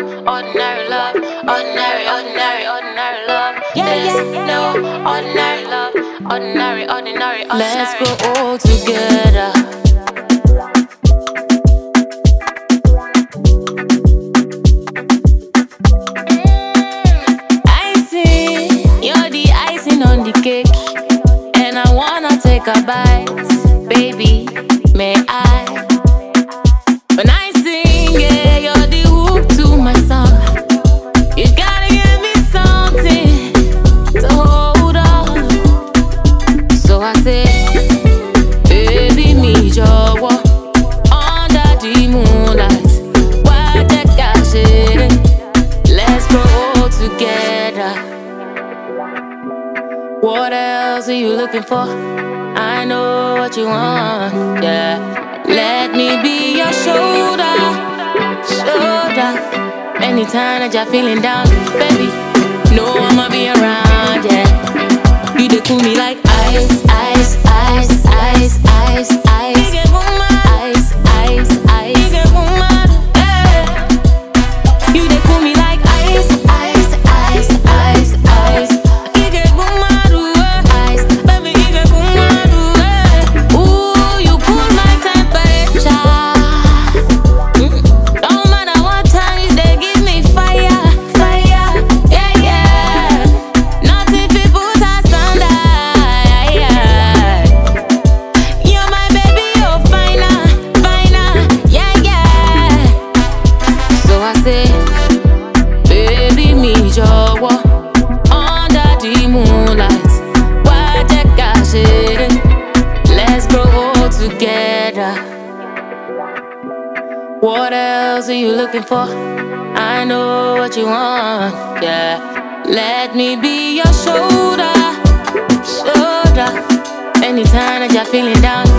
ordinary love, ordinary, ordinary, ordinary love. There's no ordinary love, ordinary, ordinary, ordinary. Let's grow old together. Icing, you're the icing on the cake, and I wanna take a bite, baby. May I? When I sing, yeah, you're the hook to my song. You gotta give me something to hold on. So I say, baby, me jọ̀wọ́, under the moonlight, why the cash it? Let's grow together. What else are you looking for? I know what you want, yeah. Let me be your shoulder, shoulder. Anytime that you're feeling down, baby, know I'ma be around, yeah. You dey cool me like ice, ice, ice, ice, ice, ice. Ice, ice, ice. Yeah. You dey cool me like ice, ice, ice, ice, ice. Ice, baby, ooh, you cool my temperature. Don't matter what time you dey give me fire, fire. Yeah, yeah. Nothing fit put us under. Yeah. You're my baby, you're finer, finer. Yeah, yeah. So I say, baby, me jọ̀wọ́, under the moonlight, why the cash it? Let's grow old together. What else are you looking for? I know what you want, yeah. Let me be your shoulder, shoulder. Anytime that you're feeling down,